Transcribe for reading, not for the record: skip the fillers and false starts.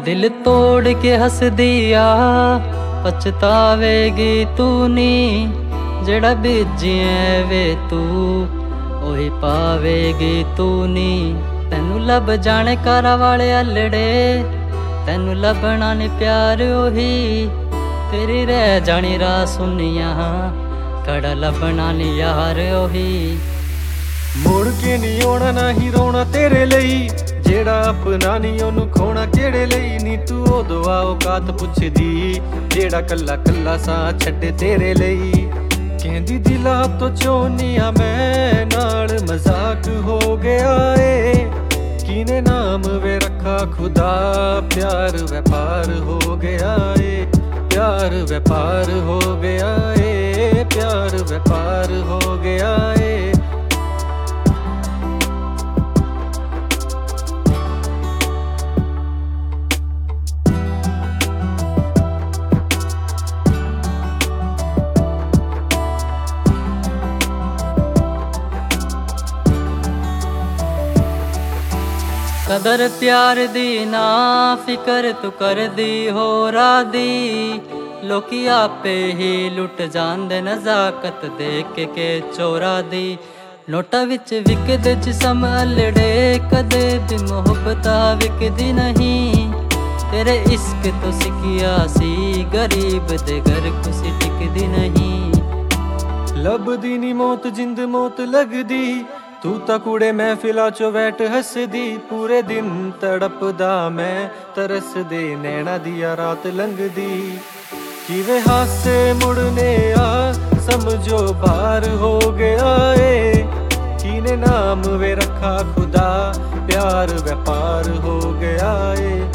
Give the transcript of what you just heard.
दिल तोड़ के हस दिया पछतावेगी तू नी, जेड़ा बीजिए वे तू ओही पावेगी तू नी। तैनू लब जाने कारा वाले अलड़े, तैनू लभना नी प्यार ओही, तेरी रह जानी राह सुनिया कड़ा लभना नी यार ओही। मुड़ के नी आउणा नाही रोना तेरे ਲਈ, ਜਿਹੜਾ ਆਪਣਾ ਨੀ ਉਹਨੂੰ ਖੋਣਾ ਕਿਹੜੇ ਲਈ ਨੀ। ਤੂੰ ਉਦੋਂ ਔਕਾਤ ਪੁੱਛਦੀ ਜਿਹੜਾ ਕੱਲਾ ਕੱਲਾ ਸਾਹ ਛੱਡੇ ਤੇਰੇ ਲਈ। ਕਹਿੰਦੀ ਦਿਲਾਂ ਤੋਂ ਚੋਨੀਆਂ ਮੈਂ ਨਾਲ ਮਜ਼ਾਕ ਹੋ ਗਿਆ ਏ, ਕਿਨੇ ਨਾਮ ਵੇ ਰੱਖਾ ਖੁਦਾ प्यार व्यापार हो गया ए, प्यार व्यापार हो गया ए, प्यार व्यापार हो गया ए। कदर प्यार दी ना फिकर तू कर दी हो रादी, लोकी आपे ही लुट जांदे नज़ाकत देख के चोरा दी। नोटा विच विकदे जिसम अलड़े कदे भी मोहब्बता विकदी नहीं, तेरे इश्क तो सिकिया सी गरीब दे घर कुछ टिकदी नहीं। लभदी नी मौत जिंद मौत लगदी, तू ਤਾਂ ਕੂੜੇ ਮਹਿਫਿਲਾਂ ਚੋਂ ਬੈਠ ਹੱਸਦੀ। ਪੂਰੇ ਦਿਨ ਤੜਪਦਾ ਮੈਂ ਤਰਸਦੇ ਨੈਣਾ ਦੀ ਆ ਰਾਤ ਲੰਘਦੀ। ਕਿਵੇਂ ਹਾਸੇ ਮੁੜਨੇ ਆ ਸਮਝੋ ਬਾਹਰ ਹੋ ਗਿਆ ਏ, ਕਿਨੇ ਨਾਮ ਵੇ ਰੱਖਾ ਖੁਦਾ ਪਿਆਰ ਵਪਾਰ ਹੋ ਗਿਆ ਏ।